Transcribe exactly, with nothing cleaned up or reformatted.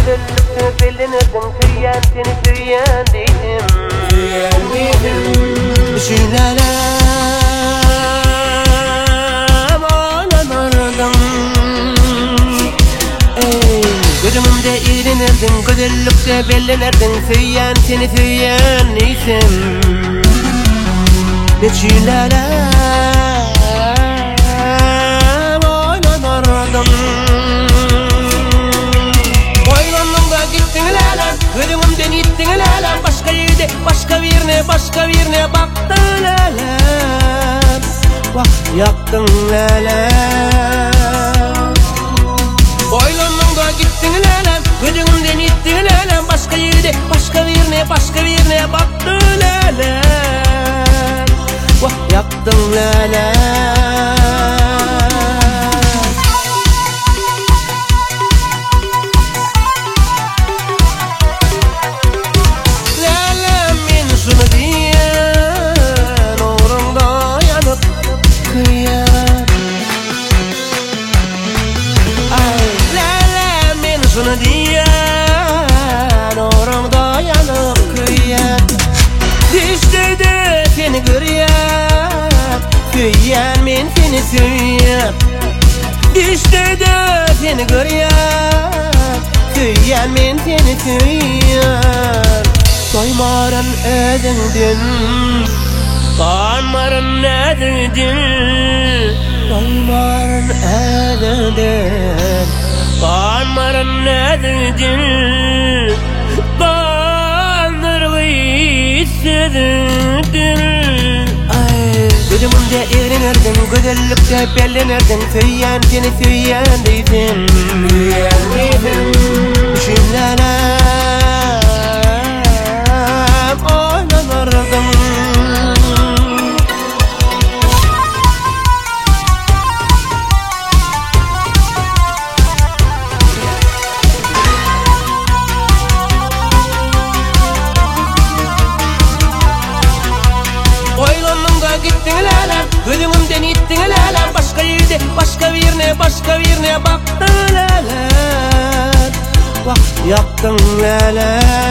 Güzellikte belinirdim, tüyen seni tüyen deydim. Tüyen deydim. Düşünelim oynanırdım. Ey, gözümde iğrenirdim, güzellikte belinirdim, tüyen seni tüyen deydim. Düşünelim oynanırdım. Gözümden gittin elem, başka yerde, başka birine, başka birine baktın elem. Bak yaktın elem. Boynundan da gittin elem, gözümden gittin elem, başka yerde, başka birine, başka birine baktın elem. Bak yaktın elem. Şunu diyen orumda yanıp kıyan, düştü de seni görüyen, kıyan men seni süyen. Düştü de seni görüyen, kıyan men seni süyen. Doymarın özündün, kanmarın özündün. Doymarın özündün, kanmarın özündün. Kanırgı hissedirdin. Gözümünde iğrenirdim, güzellikte bellenirdim, tüyen seni tüyen deydim. Tüyen deydim. Düşünelim oynanırdım. Gittin elem, gözümden gittin elem, başka yerde, başka birine, başka birine baktın elem. Bak yaktın elem.